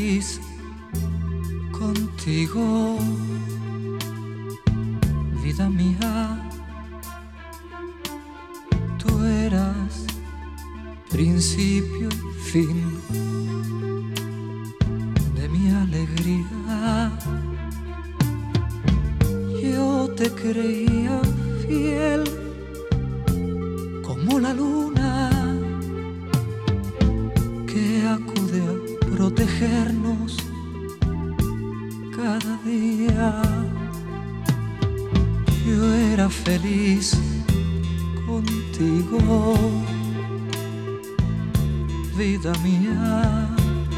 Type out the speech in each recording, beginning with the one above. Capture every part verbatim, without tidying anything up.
feliz contigo, vida mía. Tú eras principio y fin de mi alegría. Yo te creía fiel como la luna que acude a protegernos cada día. Yo era feliz contigo, vida mía.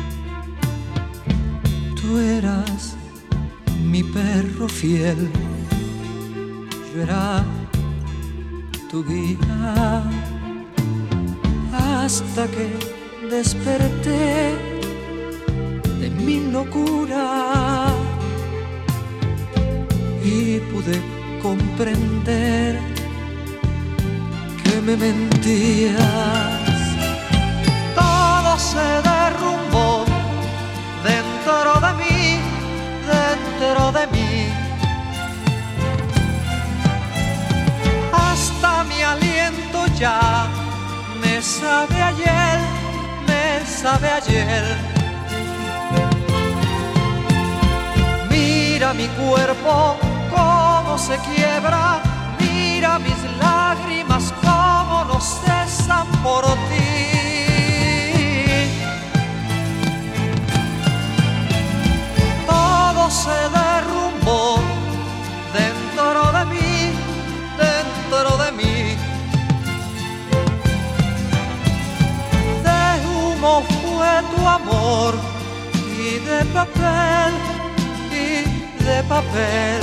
Tú eras mi perro fiel, yo era tu guía, hasta que desperté de mi locura y pude comprender que me mentías. Todo se derrumbó dentro de mí, dentro de mí. Hasta mi aliento ya me sabe ayer, me sabe ayer. Mira mi cuerpo cómo se quiebra, mira mis lágrimas cómo no cesan por ti. Todo se derrumbó dentro de mí, dentro de mí. De humo fue tu amor y de papel, y de papel.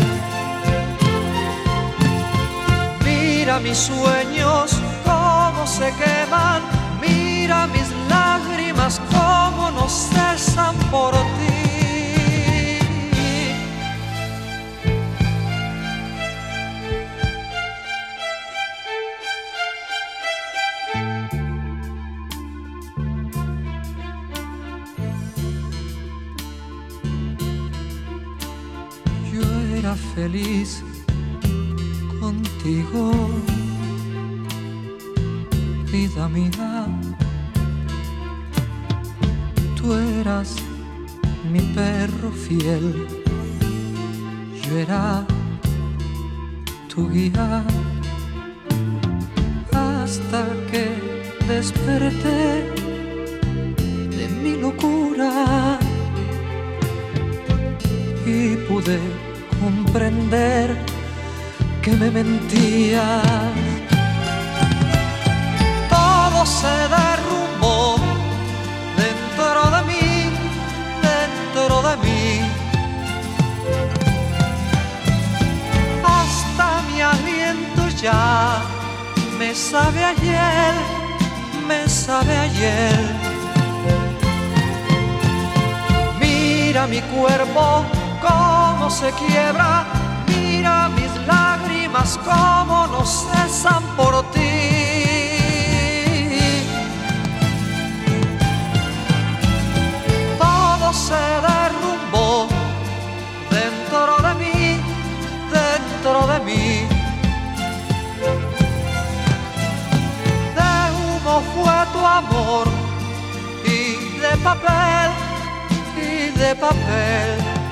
Mira mis sueños cómo se queman, mira mis lágrimas cómo no cesan por ti. Yo era feliz contigo, vida mía. Tú eras mi perro fiel, yo era tu guía, hasta que desperté de mi locura y pude comprender que me mentías. Todo se derrumbó dentro de mí, dentro de mí. Hasta mi aliento ya me sabe ayer, me sabe ayer. Mira mi cuerpo cómo se quiebra, mira mis lágrimas cómo no cesan por ti. Todo se derrumbó dentro de mí, dentro de mí. De humo fue tu amor y de papel, y de papel.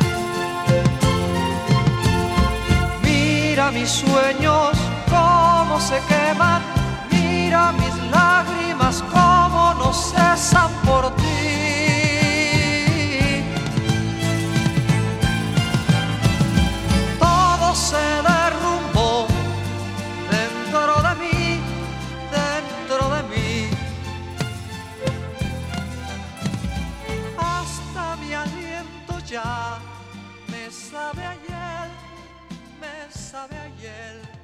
Mira mis sueños cómo se queman, mira mis lágrimas cómo no cesan por ti. Todo se derrumbó dentro de mí, dentro de mí. Hasta mi aliento ya me sabe ayer, me sabe ayer.